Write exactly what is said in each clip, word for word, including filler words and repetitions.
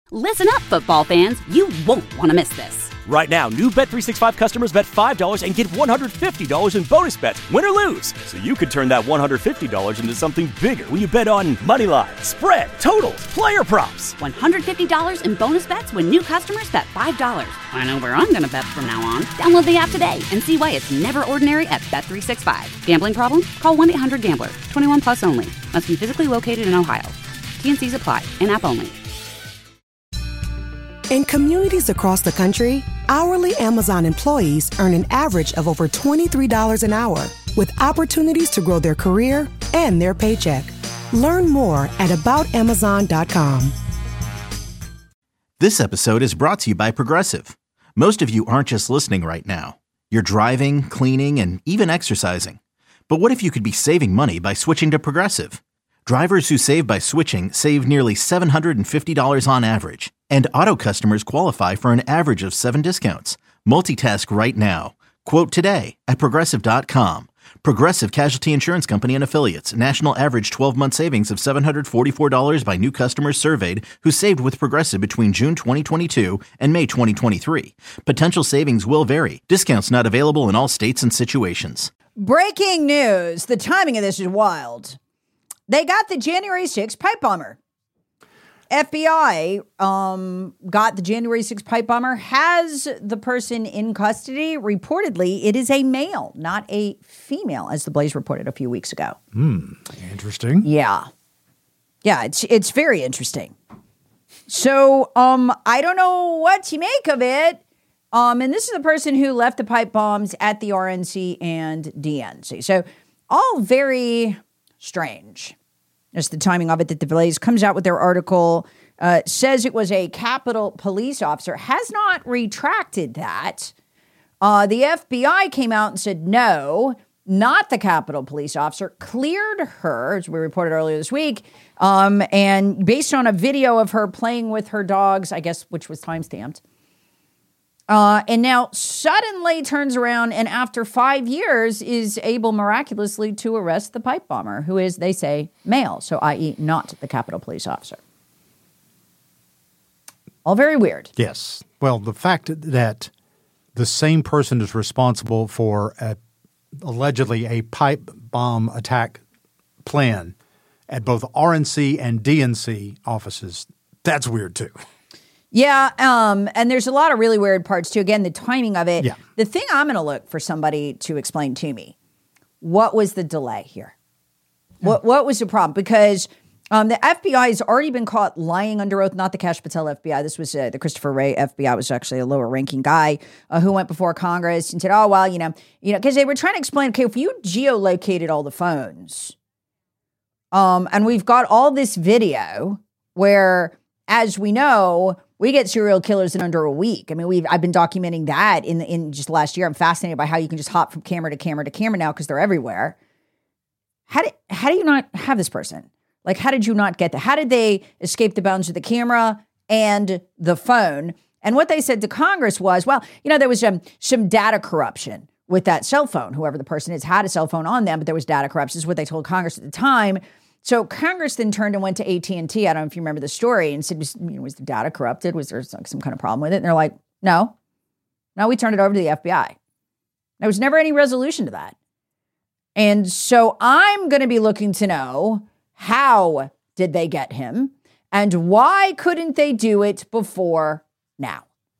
Listen up, football fans. You won't want to miss this. Right now, new Bet three sixty-five customers bet five dollars and get one hundred fifty dollars in bonus bets, win or lose. So you could turn that one hundred fifty dollars into something bigger when you bet on money line, spread, totals, player props. one hundred fifty dollars in bonus bets when new customers bet five dollars. I know where I'm going to bet from now on. Download the app today and see why it's never ordinary at Bet three sixty-five. Gambling problem? Call one eight hundred gambler. twenty-one plus only. Must be physically located in Ohio. T N Cs apply. In-app only. In communities across the country, hourly Amazon employees earn an average of over twenty-three dollars an hour, with opportunities to grow their career and their paycheck. Learn more at about amazon dot com. This episode is brought to you by Progressive. Most of you aren't just listening right now. You're driving, cleaning, and even exercising. But what if you could be saving money by switching to Progressive? Drivers who save by switching save nearly seven hundred fifty dollars on average. And auto customers qualify for an average of seven discounts. Multitask right now. Quote today at progressive dot com. Progressive Casualty Insurance Company and Affiliates. National average twelve-month savings of seven hundred forty-four dollars by new customers surveyed who saved with Progressive between June twenty twenty-two and May twenty twenty-three. Potential savings will vary. Discounts not available in all states and situations. Breaking news. The timing of this is wild. They got the January sixth pipe bomber. F B I um, got the January sixth pipe bomber, has the person in custody. Reportedly, it is a male, not a female, as the Blaze reported a few weeks ago. Hmm, interesting. Yeah. Yeah, it's it's very interesting. So um, I don't know what to make of it. Um, and this is the person who left the pipe bombs at the R N C and D N C. So all very strange. Just the timing of it that the Blaze comes out with their article, uh, says it was a Capitol police officer, has not retracted that. Uh, the F B I came out and said, no, not the Capitol police officer, cleared her, as we reported earlier this week, um, and based on a video of her playing with her dogs, I guess, which was timestamped. Uh, and now suddenly turns around and after five years is able miraculously to arrest the pipe bomber, who is, they say, male, so that is not the Capitol police officer. All very weird. Yes. Well, the fact that the same person is responsible for a, allegedly a pipe bomb attack plan at both R N C and D N C offices, that's weird too. Yeah, um, and there's a lot of really weird parts too. Again, the timing of it. Yeah. The thing I'm going to look for somebody to explain to me, what was the delay here? Yeah. What what was the problem? Because um, the F B I has already been caught lying under oath, not the Kash Patel F B I. This was uh, the Christopher Wray F B I, was actually a lower ranking guy uh, who went before Congress and said, oh, well, you know, you know, because they were trying to explain, okay, if you geolocated all the phones, um, and we've got all this video where, as we know, we get serial killers in under a week. I mean, we've I've been documenting that in in just last year. I'm fascinated by how you can just hop from camera to camera to camera now because they're everywhere. How did how do you not have this person? Like, how did you not get that? How did they escape the bounds of the camera and the phone? And what they said to Congress was, well, you know, there was um, some data corruption with that cell phone. Whoever the person is had a cell phone on them, but there was data corruption, is what they told Congress at the time. So Congress then turned and went to A T and T. I don't know if you remember the story, and said, was, you know, was the data corrupted? Was there some, some kind of problem with it? And they're like, no. No, we turned it over to the F B I. There was never any resolution to that. And so I'm going to be looking to know, how did they get him? And why couldn't they do it before now?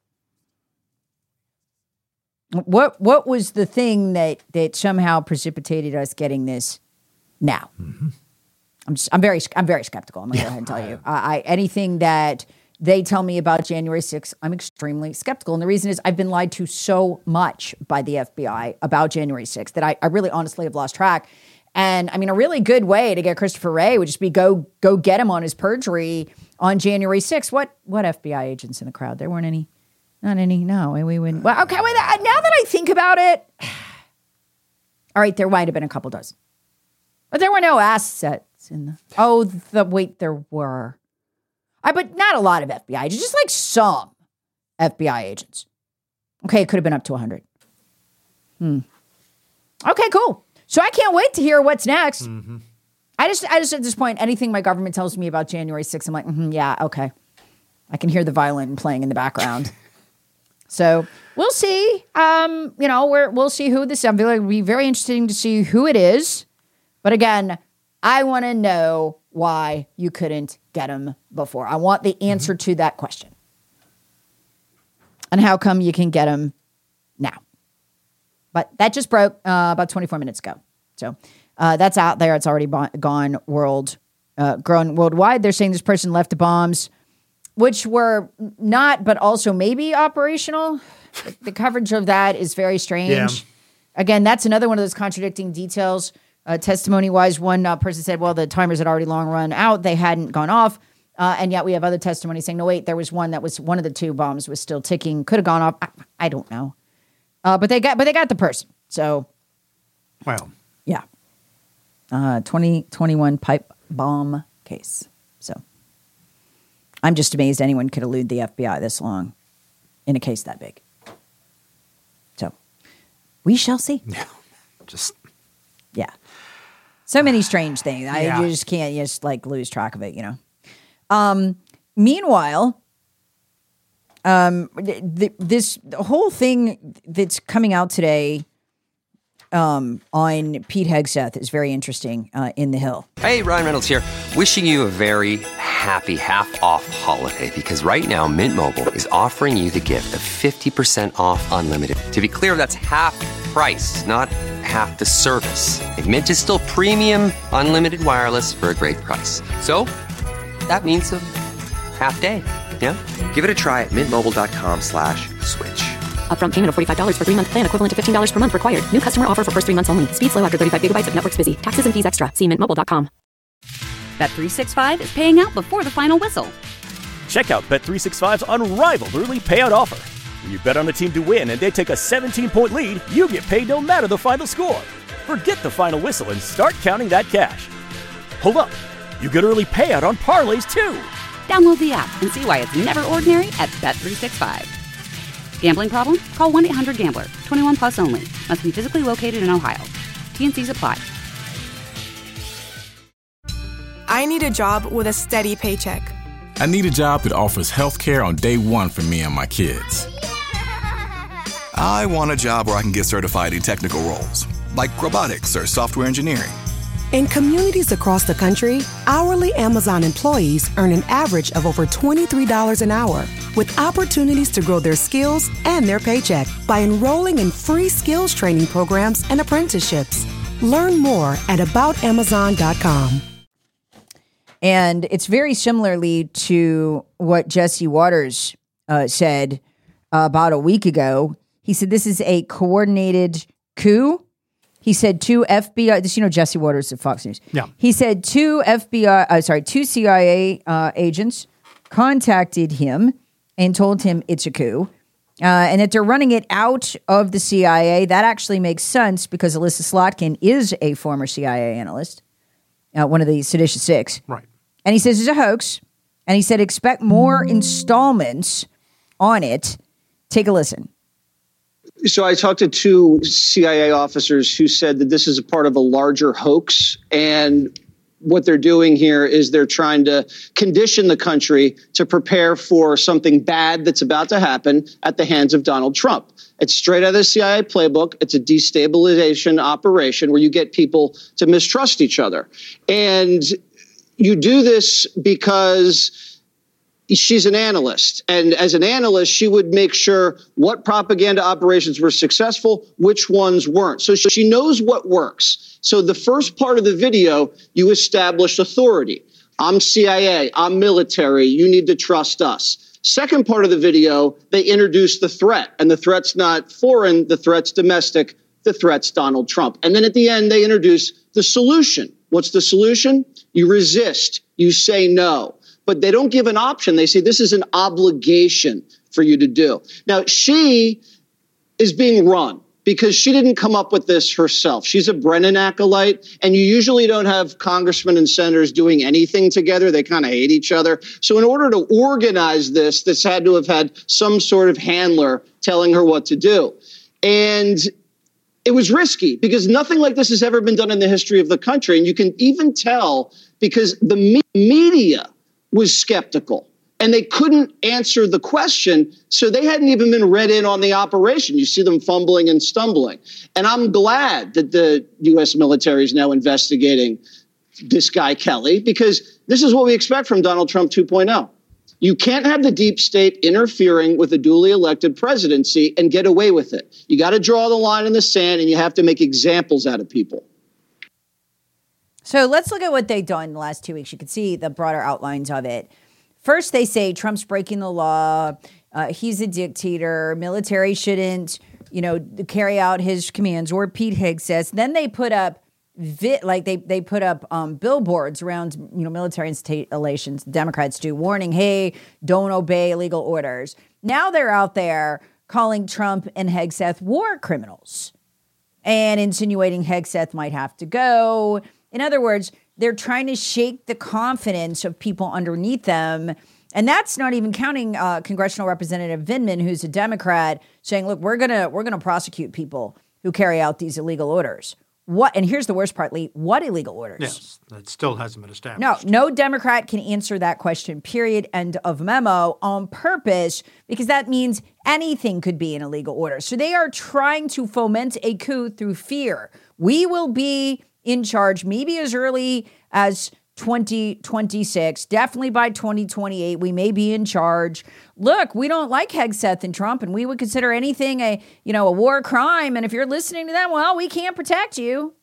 What what was the thing that that somehow precipitated us getting this now? Mm-hmm. I'm just, I'm very I'm very skeptical. I'm going to yeah. go ahead and tell you. I, I anything that they tell me about January sixth, I'm extremely skeptical. And the reason is I've been lied to so much by the F B I about January sixth that I, I really honestly have lost track. And I mean, a really good way to get Christopher Wray would just be go go get him on his perjury on January sixth. What what F B I agents in the crowd? There weren't any. Not any. No, we wouldn't. Well, okay. Wait, now that I think about it, all right, there might have been a couple dozen. But there were no assets in the... Oh, the wait, there were. I, but not a lot of F B I agents, just like some F B I agents. Okay, it could have been up to one hundred. Hmm. Okay, cool. So I can't wait to hear what's next. Mm-hmm. I just, I just at this point, anything my government tells me about January sixth, I'm like, mm-hmm, yeah, okay. I can hear the violin playing in the background. So we'll see. Um, you know, we're, we'll see who this is. I feel like it'll be very interesting to see who it is. But again, I want to know why you couldn't get him before. I want the answer mm-hmm. to that question. And how come you can get him now? But that just broke uh, about twenty-four minutes ago. So uh, that's out there. It's already bo- gone world, uh, grown worldwide. They're saying this person left the bombs, which were not, but also maybe operational. The, the coverage of that is very strange. Yeah. Again, that's another one of those contradicting details. Uh, testimony-wise, one uh, person said, well, the timers had already long run out. They hadn't gone off. Uh, and yet we have other testimony saying, no, wait, there was one that was, one of the two bombs was still ticking. Could have gone off. I, I don't know. Uh, but they got, but they got the person. So, wow. Yeah. Uh, twenty twenty-one pipe bomb case. So I'm just amazed anyone could elude the F B I this long in a case that big. So we shall see. Yeah. Just. Yeah. So many strange things. I yeah. you just can't you just like lose track of it, you know. Um, meanwhile, um, th- th- this whole thing that's coming out today um, on Pete Hegseth is very interesting uh, in The Hill. Hey, Ryan Reynolds here. Wishing you a very happy half-off holiday because right now Mint Mobile is offering you the gift of fifty percent off unlimited. To be clear, that's half price, not half the service. And Mint is still premium unlimited wireless for a great price. So that means a half day. Yeah? Give it a try at mintmobile.com slash switch. Upfront payment of forty-five dollars for three-month plan equivalent to fifteen dollars per month required. New customer offer for first three months only. Speed slow after thirty-five gigabytes if network's busy. Taxes and fees extra. See mint mobile dot com. Bet three sixty-five is paying out before the final whistle. Check out Bet three sixty-five's unrivaled early payout offer. When you bet on a team to win and they take a seventeen-point lead, you get paid no matter the final score. Forget the final whistle and start counting that cash. Hold up. You get early payout on parlays, too. Download the app and see why it's never ordinary at Bet three sixty-five. Gambling problem? Call one eight hundred gambler. twenty-one plus only. Must be physically located in Ohio. T and C's apply. I need a job with a steady paycheck. I need a job that offers health care on day one for me and my kids. I want a job where I can get certified in technical roles, like robotics or software engineering. In communities across the country, hourly Amazon employees earn an average of over twenty-three dollars an hour, with opportunities to grow their skills and their paycheck by enrolling in free skills training programs and apprenticeships. Learn more at about amazon dot com. And it's very similarly to what Jesse Waters uh, said uh, about a week ago. He said this is a coordinated coup. He said two F B I, this, you know, Jesse Waters of Fox News. Yeah. He said two F B I, uh, sorry, two C I A uh, agents contacted him and told him it's a coup. Uh, and that they're running it out of the C I A. That actually makes sense because Alyssa Slotkin is a former C I A analyst, uh, one of the Seditious Six. Right. And he says it's a hoax. And he said expect more installments on it. Take a listen. So I talked to two C I A officers who said that this is a part of a larger hoax. And what they're doing here is they're trying to condition the country to prepare for something bad that's about to happen at the hands of Donald Trump. It's straight out of the C I A playbook. It's a destabilization operation where you get people to mistrust each other. And you do this because she's an analyst. And as an analyst, she would make sure what propaganda operations were successful, which ones weren't. So she knows what works. So the first part of the video, you establish authority. I'm C I A. I'm military. You need to trust us. Second part of the video, they introduce the threat. And the threat's not foreign. The threat's domestic. The threat's Donald Trump. And then at the end, they introduce the solution. What's the solution? You resist. You say no. But they don't give an option. They say this is an obligation for you to do. Now, she is being run because she didn't come up with this herself. She's a Brennan acolyte, and you usually don't have congressmen and senators doing anything together. They kind of hate each other. So in order to organize this, this had to have had some sort of handler telling her what to do. And it was risky because nothing like this has ever been done in the history of the country. And you can even tell because the me- media was skeptical. And they couldn't answer the question, so they hadn't even been read in on the operation. You see them fumbling and stumbling. And I'm glad that the U S military is now investigating this guy, Kelly, because this is what we expect from Donald Trump two point oh. You can't have the deep state interfering with a duly elected presidency and get away with it. You got to draw the line in the sand, and you have to make examples out of people. So let's look at what they've done in the last two weeks. You can see the broader outlines of it. First, they say Trump's breaking the law. Uh, he's a dictator. Military shouldn't, you know, carry out his commands. Or Pete Hegseth. Then they put up, vi- like they they put up um, billboards around, you know, military installations. Democrats do, warning, hey, don't obey illegal orders. Now they're out there calling Trump and Hegseth war criminals and insinuating Hegseth might have to go. In other words, they're trying to shake the confidence of people underneath them. And that's not even counting uh, Congressional Representative Vindman, who's a Democrat, saying, look, we're going to we're going to prosecute people who carry out these illegal orders. What? And here's the worst part, Lee. What illegal orders? Yes, that still hasn't been established. No, no Democrat can answer that question, period, end of memo, on purpose, because that means anything could be an illegal order. So they are trying to foment a coup through fear. We will be in charge maybe as early as twenty twenty-six, definitely by twenty twenty-eight, we may be in charge. Look, we don't like Hegseth and Trump, and we would consider anything a, you know, a war crime. And if you're listening to them, well, we can't protect you.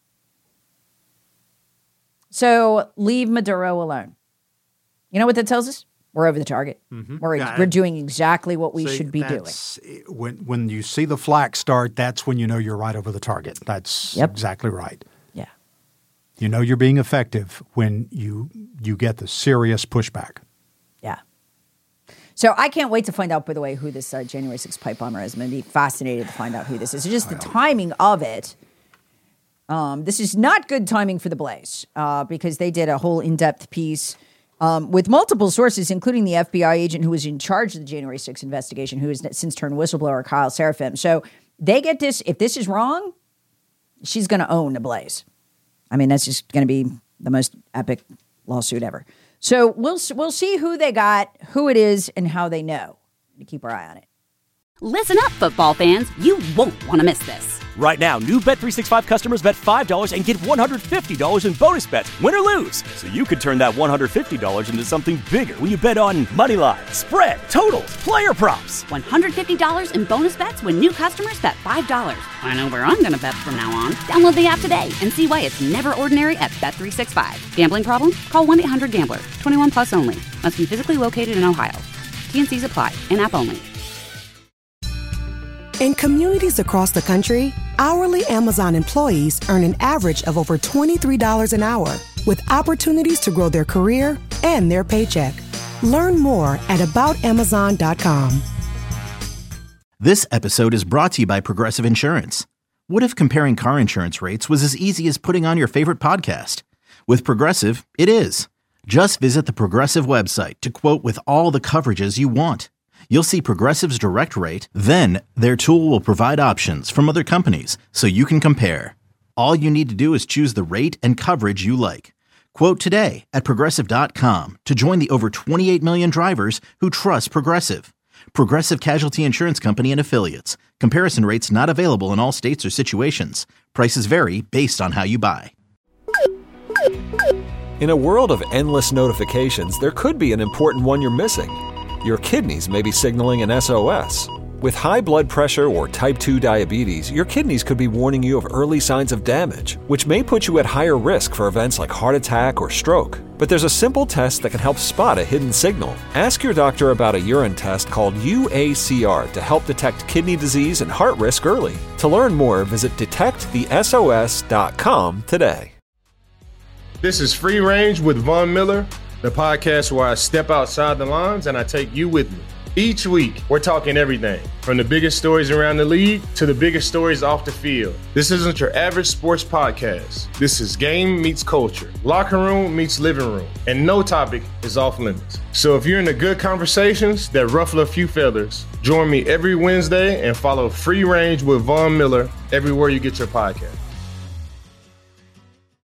So leave Maduro alone. You know what that tells us? We're over the target. Mm-hmm. We're, yeah, we're doing exactly what we see, should be doing. When, when you see the flak start, that's when you know you're right over the target. That's yep. exactly right. You know you're being effective when you you get the serious pushback. Yeah. So I can't wait to find out, by the way, who this uh, January sixth pipe bomber is. I'm going to be fascinated to find out who this is. It's just the timing of it. Um, this is not good timing for the Blaze uh, because they did a whole in-depth piece um, with multiple sources, including the F B I agent who was in charge of the January sixth investigation, who has since turned whistleblower, Kyle Serafim. So they get this. If this is wrong, she's going to own the Blaze. I mean, that's just going to be the most epic lawsuit ever. So we'll we'll see who they got, who it is, and how they know. To keep our eye on it. Listen up, football fans. You won't want to miss this. Right now, new Bet three sixty-five customers bet five dollars and get one hundred fifty dollars in bonus bets, win or lose. So you could turn that one hundred fifty dollars into something bigger when you bet on money line, spread, totals, player props. one hundred fifty dollars in bonus bets when new customers bet five dollars. I know where I'm going to bet from now on. Download the app today and see why it's never ordinary at Bet three sixty-five. Gambling problem? Call one eight hundred gambler. twenty-one plus only. Must be physically located in Ohio. T and C's apply. In-app only. In communities across the country, hourly Amazon employees earn an average of over twenty-three dollars an hour, with opportunities to grow their career and their paycheck. Learn more at about amazon dot com. This episode is brought to you by Progressive Insurance. What if comparing car insurance rates was as easy as putting on your favorite podcast? With Progressive, it is. Just visit the Progressive website to quote with all the coverages you want. You'll see Progressive's direct rate, then their tool will provide options from other companies so you can compare. All you need to do is choose the rate and coverage you like. Quote today at progressive dot com to join the over twenty-eight million drivers who trust Progressive. Progressive Casualty Insurance Company and Affiliates. Comparison rates not available in all states or situations. Prices vary based on how you buy. In a world of endless notifications, there could be an important one you're missing. Your kidneys may be signaling an S O S. With high blood pressure or type two diabetes, your kidneys could be warning you of early signs of damage, which may put you at higher risk for events like heart attack or stroke. But there's a simple test that can help spot a hidden signal. Ask your doctor about a urine test called U A C R to help detect kidney disease and heart risk early. To learn more, visit detect the S O S dot com today. This is Free Range with Von Miller, the podcast where I step outside the lines and I take you with me. Each week, we're talking everything from the biggest stories around the league to the biggest stories off the field. This isn't your average sports podcast. This is game meets culture, locker room meets living room, and no topic is off limits. So if you're into good conversations that ruffle a few feathers, join me every Wednesday and follow Free Range with Von Miller everywhere you get your podcast.